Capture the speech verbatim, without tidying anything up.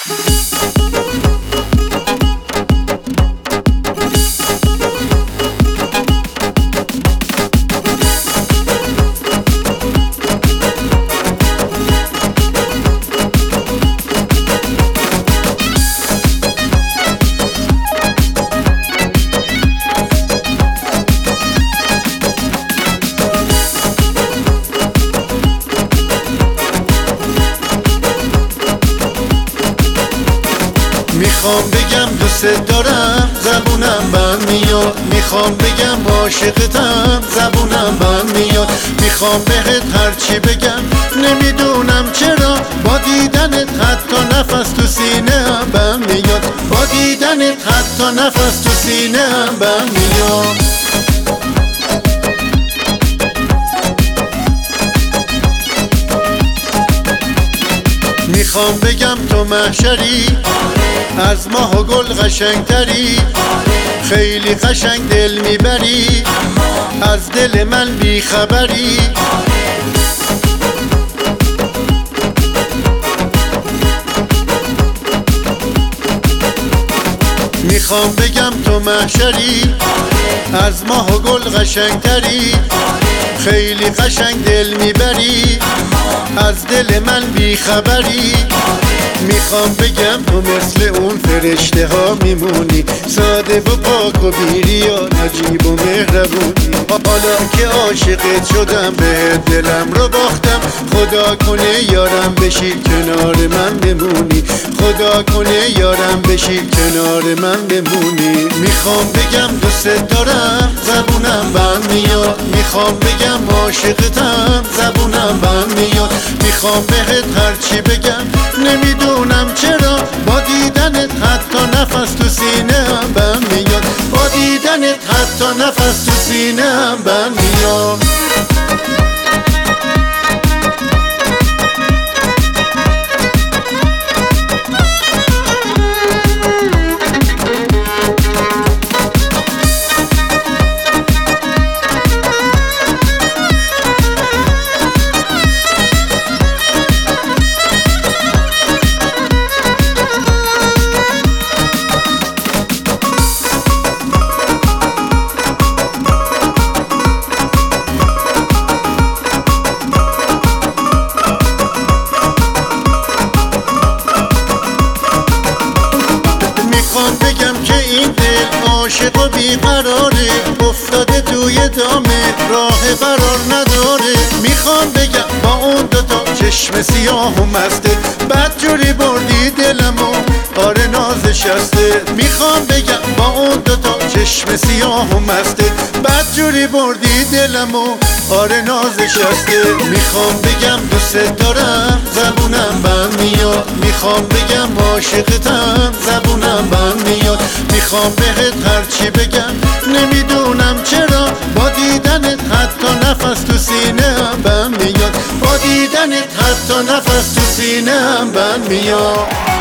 میخوام بگم دوست دارم زبونم بند میاد، میخوام بگم عاشقتم زبونم بند میاد، میخوام بهت هرچی بگم نمیدونم چرا با دیدنت حتی نفس تو سینه هم بند میاد، با دیدنت حتی نفس تو سینه هم بند میاد. میخوام بگم تو محشری از ماه و گل قشنگتری، خیلی قشنگ دل میبری از دل من بیخبری. میخوام بگم تو محشری از ماه و گل قشنگتری، خیلی قشنگ دل میبری از دل من بیخبری. میخوام بگم تو مثل اون فرشته ها میمونی، ساده و پاک و بیریان عجیب و مهربونی. حالا که عاشقت شدم بهت دلم رو باختم، خدا کنه یارم بشی کنار من بمونی، خدا کنه یارم بشی کنار من بمونی. میخوام بگم دوست دارم زبونم بند میاد، میخوام بگم عاشقتم زبونم بند میاد، میخوام بهت هرچی بگم نمیدونم چرا با دیدنت حتی نفس تو سینه هم بند میاد، با دیدنت حتی نفس تو سینه هم بند میاد. میخوام بگم که این دل عاشق و بیقراره، افتاده توی دامه راه قرار نداره. میخوام بگم با اون دوتا چشم سیاه و مسته بدجوری بردی دلمو آره نازشسته. میخوام بگم با اون دوتا چشم سیاه و مسته بدجوری بردی دلمو آره نازشسته. میخوام بگم دوست دارم زبونم بند میاد، میخوام بگم عاشقتم زبونم بند میاد، میخوام بهت هرچی بگم نمیدونم چرا با دیدنت حتی نفس تو سینه هم بند میاد، با دیدنت حتی نفس تو سینه هم بند میاد.